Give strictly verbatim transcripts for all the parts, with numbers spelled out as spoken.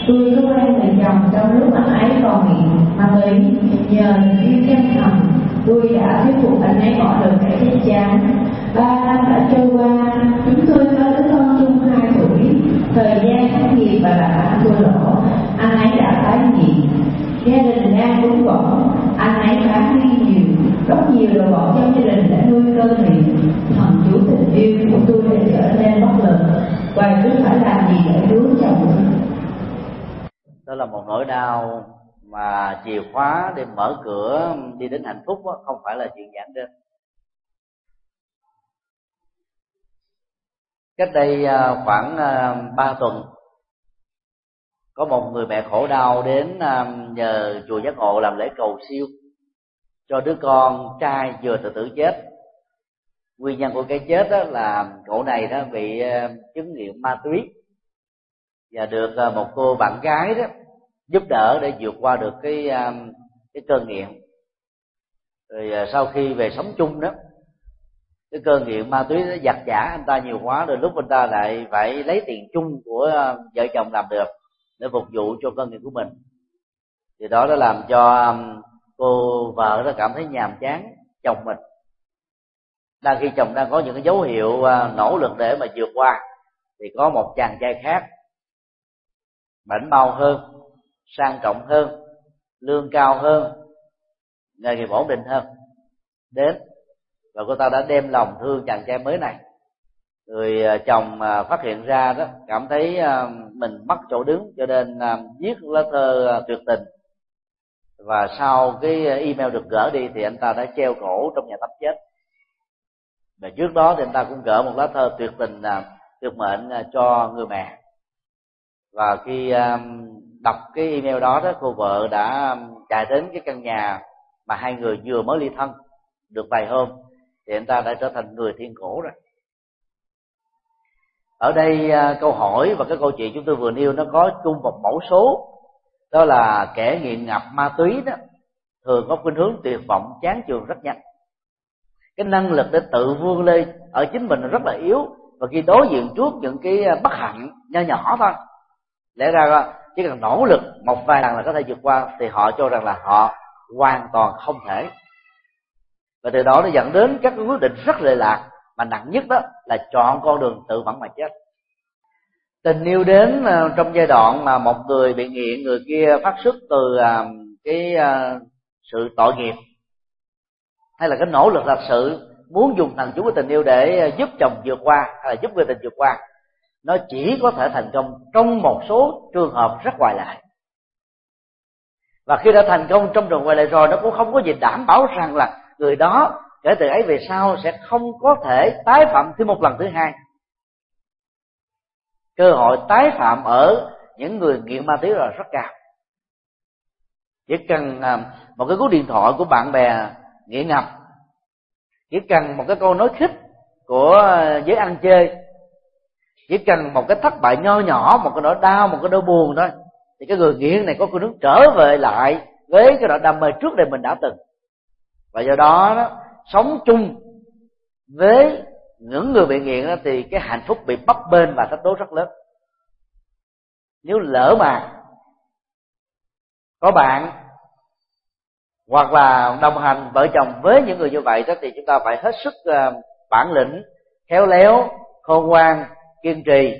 Tôi có quen người chồng trong lúc anh ấy còn nghiện ma túy, nhờ yêu chân thành, tôi đã thuyết phục anh ấy bỏ được kẻ chết chán. Ba năm đã trôi qua, chúng tôi có đứa con chung hai tuổi. Thời gian thất nghiệp và làm ăn thua lỗ, anh ấy đã tái nghiện. Gia đình đang túng quẫn, anh ấy bán đi nhiều, rất nhiều đồ bỏ trong gia đình đã nuôi cơn nghiện. Thần chú tình yêu của tôi đã trở nên bất lực, và tôi phải làm gì để cứu chồng? Đó là một nỗi đau mà chìa khóa để mở cửa đi đến hạnh phúc đó, không phải là chuyện giản đơn. Cách đây khoảng ba tuần, có một người mẹ khổ đau đến nhờ chùa Giác Ngộ làm lễ cầu siêu cho đứa con trai vừa tự tử chết. Nguyên nhân của cái chết đó là cậu này đó bị chứng nghiện ma túy, và được một cô bạn gái đó giúp đỡ để vượt qua được cái cái cơn nghiện. Rồi sau khi về sống chung đó, cái cơn nghiện ma túy nó giặt giả anh ta nhiều quá, rồi lúc anh ta lại phải lấy tiền chung của vợ chồng làm được để phục vụ cho cơn nghiện của mình. Thì đó đã làm cho cô vợ đó cảm thấy nhàm chán chồng mình. Đang khi chồng đang có những cái dấu hiệu nỗ lực để mà vượt qua, thì có một chàng trai khác bảnh bao hơn, sang trọng hơn, lương cao hơn, nghề nghiệp ổn định hơn đến, và cô ta đã đem lòng thương chàng trai mới này. Người chồng phát hiện ra đó, cảm thấy mình mất chỗ đứng, cho nên viết lá thơ tuyệt tình, và sau cái email được gỡ đi thì anh ta đã treo cổ trong nhà tắm chết. Và trước đó thì anh ta cũng gỡ một lá thơ tuyệt tình tuyệt mệnh cho người mẹ. Và khi đọc cái email đó, đó cô vợ đã chạy đến cái căn nhà mà hai người vừa mới ly thân được vài hôm, thì anh ta đã trở thành người thiên cổ rồi. Ở đây câu hỏi và cái câu chuyện chúng tôi vừa nêu nó có chung một mẫu số, đó là kẻ nghiện ngập ma túy đó thường có khuynh hướng tuyệt vọng, chán chường rất nhanh. Cái năng lực để tự vươn lên ở chính mình rất là yếu, và khi đối diện trước những cái bất hạnh nho nhỏ thôi, lẽ ra chỉ cần nỗ lực một vài lần là có thể vượt qua, thì họ cho rằng là họ hoàn toàn không thể. Và từ đó nó dẫn đến các quyết định rất lệ lạc, mà nặng nhất đó là chọn con đường tự vẫn mà chết. Tình yêu đến trong giai đoạn mà một người bị nghiện, người kia phát xuất từ cái sự tội nghiệp, hay là cái nỗ lực thật sự muốn dùng thần chú của tình yêu để giúp chồng vượt qua, hay là giúp người tình vượt qua, nó chỉ có thể thành công trong một số trường hợp rất ngoại lệ. Và khi đã thành công trong trường ngoại lệ rồi, nó cũng không có gì đảm bảo rằng là người đó kể từ ấy về sau sẽ không có thể tái phạm thêm một lần thứ hai. Cơ hội tái phạm ở những người nghiện ma túy là rất cao. Chỉ cần một cái cú điện thoại của bạn bè nghiện ngập, chỉ cần một cái câu nói khích của giới ăn chơi, chỉ cần một cái thất bại nho nhỏ, một cái nỗi đau, một cái nỗi buồn thôi, thì cái người nghiện này có khuynh hướng trở về lại với cái nỗi đam mê trước đây mình đã từng. Và do đó, đó sống chung với những người bị nghiện đó, thì cái hạnh phúc bị bấp bênh và thách đố rất lớn. Nếu lỡ mà có bạn hoặc là đồng hành vợ chồng với những người như vậy đó, thì chúng ta phải hết sức bản lĩnh, khéo léo, khôn ngoan, kiên trì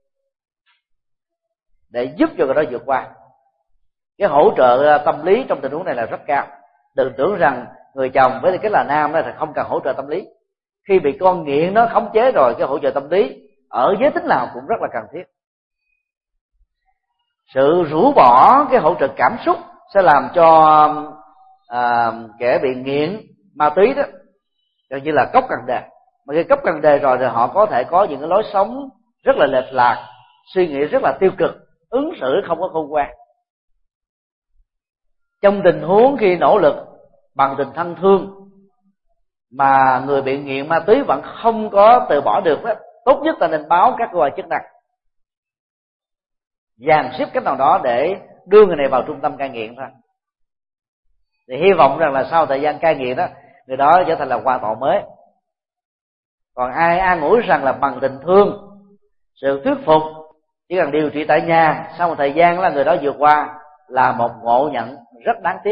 để giúp cho người đó vượt qua. Cái hỗ trợ tâm lý trong tình huống này là rất cao. Đừng tưởng rằng người chồng với cái là nam đó thì không cần hỗ trợ tâm lý. Khi bị con nghiện nó khống chế rồi, cái hỗ trợ tâm lý ở giới tính nào cũng rất là cần thiết. Sự rũ bỏ cái hỗ trợ cảm xúc sẽ làm cho à, kẻ bị nghiện ma túy đó gần như là cốc cần đề. Mà khi cốc cần đề rồi thì họ có thể có những cái lối sống rất là lệch lạc, suy nghĩ rất là tiêu cực, ứng xử không có khôn ngoan. Trong tình huống khi nỗ lực bằng tình thân thương mà người bị nghiện ma túy vẫn không có từ bỏ được đó, tốt nhất là nên báo các cơ quan chức năng, dàn xếp cách nào đó để đưa người này vào trung tâm cai nghiện thôi. Thì hy vọng rằng là sau thời gian cai nghiện đó, người đó trở thành là hoàn toàn mới. Còn ai an ủi rằng là bằng tình thương, sự thuyết phục, chỉ cần điều trị tại nhà, sau một thời gian là người đó vượt qua, là một ngộ nhận rất đáng tiếc.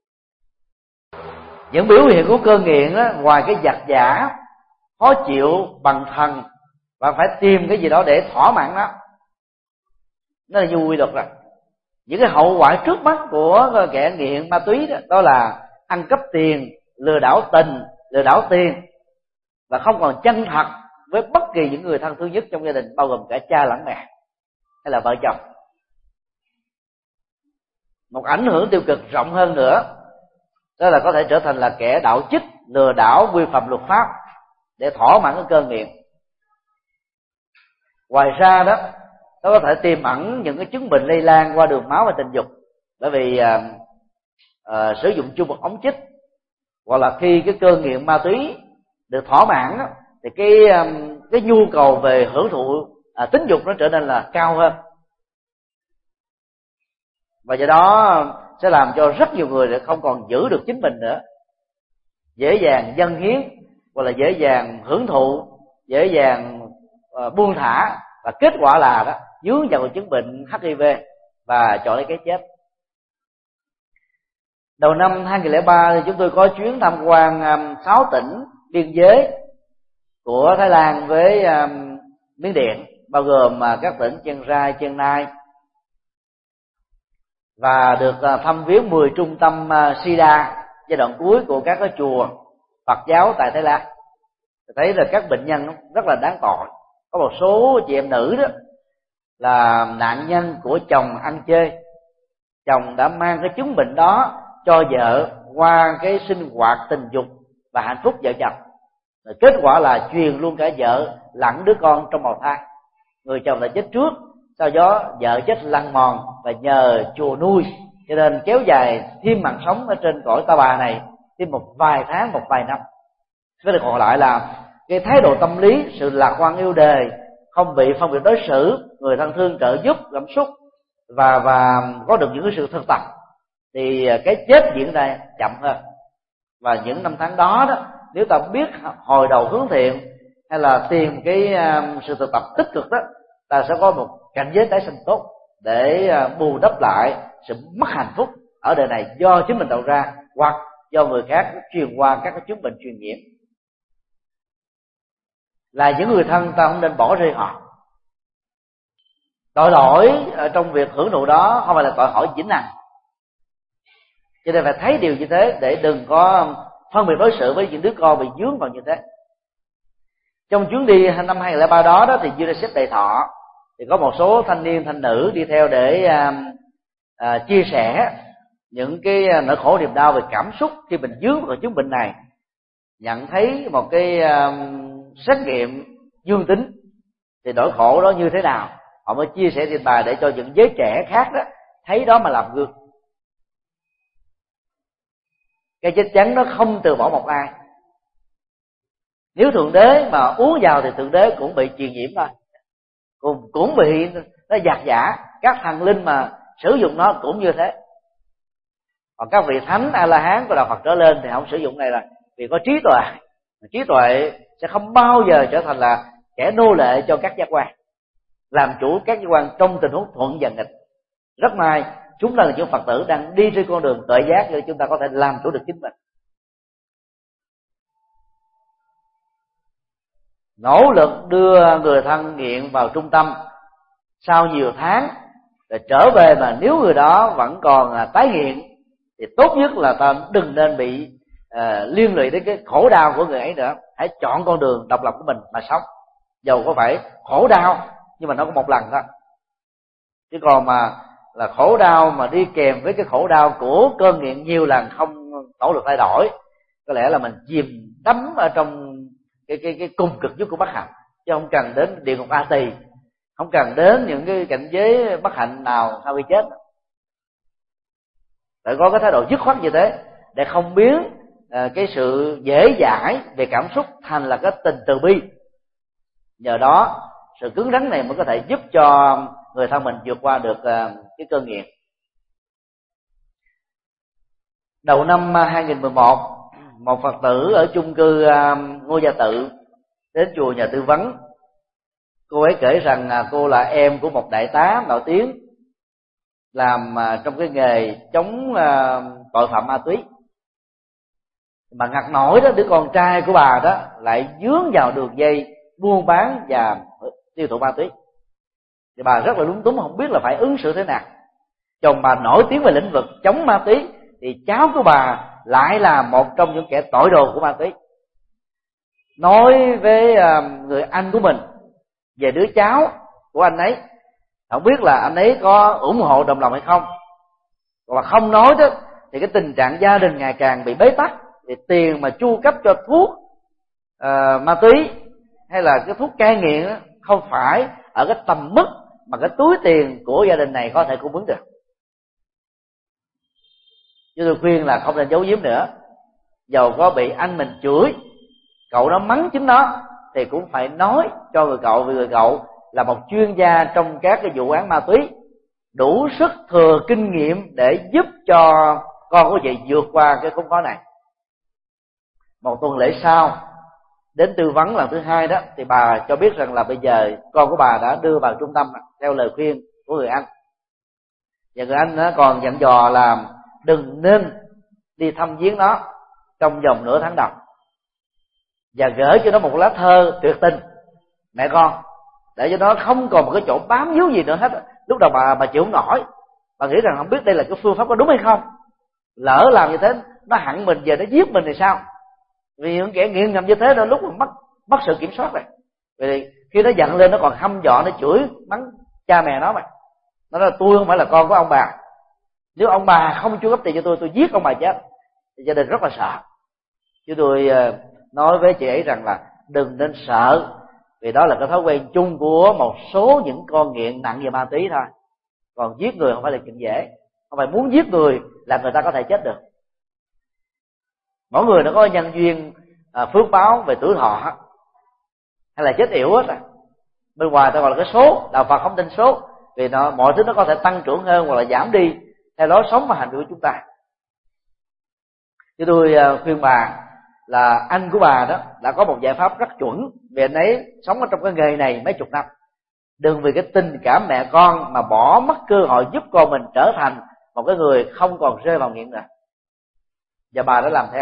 Những biểu hiện của cơn nghiện đó, ngoài cái giật giả, khó chịu bằng thần, và phải tìm cái gì đó để thỏa mãn nó, nó là như quy luật rồi. Những cái hậu quả trước mắt của kẻ nghiện ma túy đó, đó là ăn cắp tiền, lừa đảo tình, lừa đảo tiền, và không còn chân thật với bất kỳ những người thân thương nhất trong gia đình, bao gồm cả cha lẫn mẹ hay là vợ chồng. Một ảnh hưởng tiêu cực rộng hơn nữa, đó là có thể trở thành là kẻ đạo chích, lừa đảo, vi phạm luật pháp để thỏa mãn cái cơn nghiện. Ngoài ra đó, nó có thể tiềm ẩn những cái chứng bệnh lây lan qua đường máu và tình dục, bởi vì à, à, sử dụng chung một ống chích, hoặc là khi cái cơn nghiện ma túy được thỏa mãn đó, thì cái cái nhu cầu về hưởng thụ à, tính dục nó trở nên là cao hơn, và do đó sẽ làm cho rất nhiều người không còn giữ được chính mình nữa, dễ dàng dâng hiến, hoặc là dễ dàng hưởng thụ, dễ dàng uh, buông thả, và kết quả là đó dướng vào chứng bệnh H I V và chọn lấy cái chết. Đầu năm hai không không ba thì chúng tôi có chuyến tham quan um, sáu tỉnh biên giới của Thái Lan với um, Miến Điện, bao gồm uh, các tỉnh Chiang Rai, Chiang Nai, và được uh, thăm viếng mười trung tâm uh, Sida giai đoạn cuối của các cái chùa Phật giáo tại Thái Lan. Thấy là các bệnh nhân rất là đáng tội. Có một số chị em nữ đó là nạn nhân của chồng ăn chơi, chồng đã mang cái chứng bệnh đó cho vợ qua cái sinh hoạt tình dục và hạnh phúc vợ chồng, rồi kết quả là truyền luôn cả vợ lẫn đứa con trong bào thai. Người chồng đã chết trước, sau đó vợ chết lăn mòn và nhờ chùa nuôi, cho nên kéo dài thêm mạng sống ở trên cõi ta bà này thêm một vài tháng, một vài năm. Với lại còn lại là cái thái độ tâm lý, sự lạc quan yêu đời, không bị phân biệt đối xử, người thân thương trợ giúp cảm xúc, và và có được những cái sự thực tập, thì cái chết diễn ra chậm hơn. Và những năm tháng đó đó, nếu ta biết hồi đầu hướng thiện hay là tìm cái um, sự thực tập tích cực đó, ta sẽ có một cảnh giới tái sinh tốt để uh, bù đắp lại sự mất hạnh phúc ở đời này do chính mình tạo ra, hoặc do người khác truyền qua các cái chứng bệnh truyền nhiễm. Là những người thân, ta không nên bỏ rơi họ. Tội lỗi ở trong việc hưởng thụ đó không phải là tội lỗi vĩnh hằng, cho nên phải thấy điều như thế để đừng có phân biệt đối xử với những đứa con bị dướng vào như thế. Trong chuyến đi năm hai không không ba đó, đó thì UNICEF Đại Thọ thì có một số thanh niên thanh nữ đi theo để à, à, chia sẻ những cái nỗi khổ niềm đau về cảm xúc khi mình dướng vào chứng bệnh này. Nhận thấy một cái à, xét nghiệm dương tính thì nỗi khổ đó như thế nào, họ mới chia sẻ trình bày để cho những giới trẻ khác đó thấy đó mà làm gương. Cái chắc chắn nó không từ bỏ một ai. Nếu thượng đế mà uống vào thì thượng đế cũng bị truyền nhiễm thôi, cũng cũng bị nó giặc giả. Các thần linh mà sử dụng nó cũng như thế. Còn các vị thánh A La Hán của đạo Phật trở lên thì không sử dụng này, là vì có trí tuệ. Trí tuệ sẽ không bao giờ trở thành là kẻ nô lệ cho các giác quan, làm chủ các giác quan trong tình huống thuận và nghịch. Rất may chúng ta là những Phật tử đang đi trên con đường tuệ giác, để chúng ta có thể làm chủ được chính mình. Nỗ lực đưa người thân nghiện vào trung tâm sau nhiều tháng để trở về, mà nếu người đó vẫn còn tái nghiện thì tốt nhất là ta đừng nên bị uh, liên lụy đến cái khổ đau của người ấy nữa. Hãy chọn con đường độc lập của mình mà sống, dầu có phải khổ đau nhưng mà nó có một lần thôi. Chứ còn mà là khổ đau mà đi kèm với cái khổ đau của cơn nghiện nhiều lần không nỗ lực thay đổi, có lẽ là mình chìm đắm ở trong cái cái cái cùng cực nhất của bất hạnh, chứ không cần đến địa ngục A Tỳ, không cần đến những cái cảnh giới bất hạnh nào sau khi chết. Phải có cái thái độ dứt khoát như thế để không biến à, cái sự dễ dãi về cảm xúc thành là cái tình từ bi. Nhờ đó sự cứng rắn này mới có thể giúp cho người thân mình vượt qua được à, cái cơn nghiện. Đầu năm hai không một một, một Phật tử ở chung cư à, Ngô Gia Tự đến chùa nhà tư vấn Cô ấy kể rằng cô là em của một đại tá nổi tiếng làm trong cái nghề chống tội phạm ma túy, mà ngặt nổi đó đứa con trai của bà đó lại dướng vào đường dây buôn bán và tiêu thụ ma túy. Thì bà rất là lúng túng, không biết là phải ứng xử thế nào. Chồng bà nổi tiếng về lĩnh vực chống ma túy, thì cháu của bà lại là một trong những kẻ tội đồ của ma túy. Nói với người anh của mình về đứa cháu của anh ấy, không biết là anh ấy có ủng hộ đồng lòng hay không. Còn mà không nói đó thì cái tình trạng gia đình ngày càng bị bế tắc, thì tiền mà chu cấp cho thuốc uh, ma túy hay là cái thuốc cai nghiện đó, không phải ở cái tầm mức mà cái túi tiền của gia đình này có thể cung ứng được. Chứ tôi khuyên là không nên giấu giếm nữa. Dầu có bị anh mình chửi, cậu nó mắng chính nó, thì cũng phải nói cho người cậu, vì người cậu là một chuyên gia trong các cái vụ án ma túy, đủ sức thừa kinh nghiệm để giúp cho con của chị vượt qua cái khốn khó này. Một tuần lễ sau đến tư vấn lần thứ hai đó, thì bà cho biết rằng là bây giờ con của bà đã đưa vào trung tâm theo lời khuyên của người anh. Và người anh nó còn dặn dò là đừng nên đi thăm viếng nó trong vòng nửa tháng đầu, và gửi cho nó một lá thơ tuyệt tình mẹ con, để cho nó không còn một cái chỗ bám víu gì nữa hết. Lúc đầu bà bà chịu không nổi, bà nghĩ rằng không biết đây là cái phương pháp có đúng hay không, lỡ làm như thế nó hận mình, về nó giết mình thì sao. Vì những kẻ nghiện ngầm như thế đôi lúc mình mất mất sự kiểm soát rồi. Vì khi nó giận lên nó còn hăm dọa, nó chửi mắng cha mẹ nó mà. Nó nói là tôi không phải là con của ông bà, nếu ông bà không chu cấp tiền cho tôi, tôi giết ông bà chết. Thì gia đình rất là sợ. Chứ tôi nói với chị ấy rằng là đừng nên sợ, vì đó là cái thói quen chung của một số những con nghiện nặng về ma túy thôi. Còn giết người không phải là chuyện dễ, không phải muốn giết người là người ta có thể chết được. Mỗi người nó có nhân duyên à, phước báo về tuổi thọ hay là chết yểu hết à. Bên ngoài ta gọi là cái số, đạo Phật không tin số, vì nó mọi thứ nó có thể tăng trưởng hơn hoặc là giảm đi theo lối sống và hành vi của chúng ta. Chứ tôi à, khuyên bà là anh của bà đó đã có một giải pháp rất chuẩn, vì anh ấy sống ở trong cái nghề này mấy chục năm. Đừng vì cái tình cảm mẹ con mà bỏ mất cơ hội giúp con mình trở thành một cái người không còn rơi vào nghiện nữa. Và bà đã làm theo.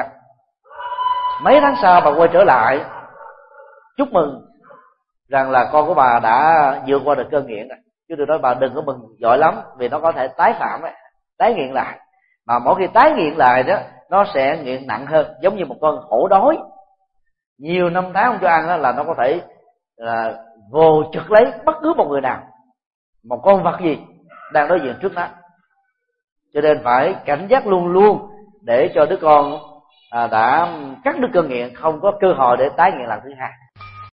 Mấy tháng sau bà quay trở lại chúc mừng rằng là con của bà đã vượt qua được cơn nghiện rồi. Chứ tôi nói bà đừng có mừng giỏi lắm, vì nó có thể tái phạm ấy, tái nghiện lại. Mà mỗi khi tái nghiện lại đó, nó sẽ nghiện nặng hơn, giống như một con hổ đói nhiều năm tháng không cho ăn đó, là nó có thể là vồ chực lấy bất cứ một người nào, một con vật gì đang đối diện trước nó. Cho nên phải cảnh giác luôn luôn, để cho đứa con à, đã cắt đứt cơn nghiện không có cơ hội để tái nghiện lần thứ hai.